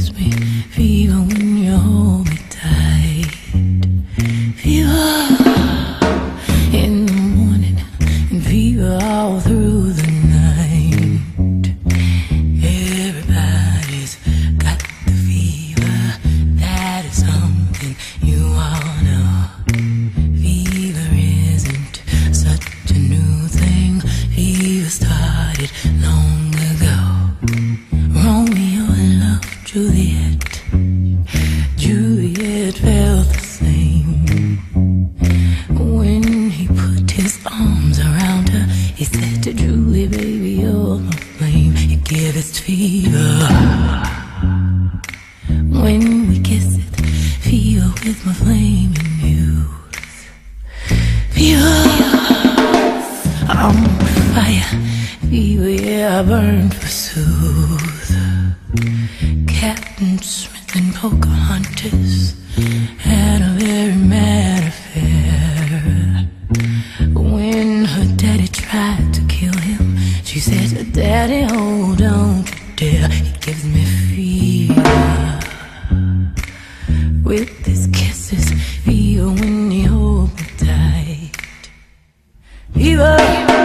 gives me fever when you hold me tight. Fever in the morning and fever all through the night. Everybody's got the fever. That is something you all know. Fever isn't such a new thing. Fever started long ago. Romeo loved Juliet. Juliet felt the same. When he put his arms around her, he said to Julie, baby, you're my flame. You give us fever. When we kiss it, fever with my flaming youth. Fever, I'm fire. Fever, yeah, I burn forsooth. Captain Smith and Pocahontas had a very mad affair. When her daddy tried to kill him, she said, Daddy, oh, don't you dare. He gives me fever with his kisses. Fever when he holds me tight. Fever,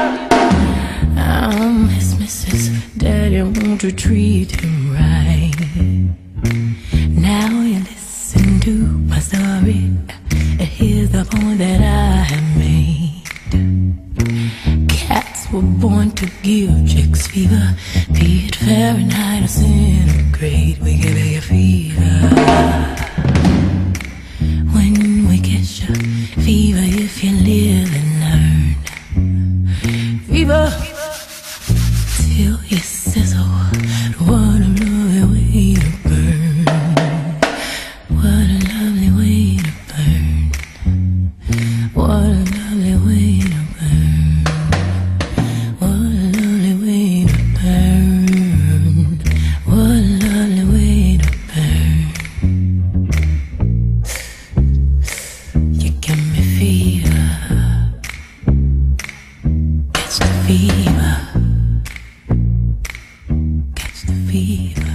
I'm his missus. Daddy, won't you treat him right? Now you listen to my story. Here's the point that I have made. Cats were born to give chicks fever. Be it Fahrenheit or centigrade, we give you fever. When we get you fever, if you live and learn. Fever till you sizzle. What a lovely way to burn. What a lovely way to burn. What a lovely way to burn. What a lovely way to burn. What a lovely way to burn. You give me fever. Catch the fever. Catch the fever.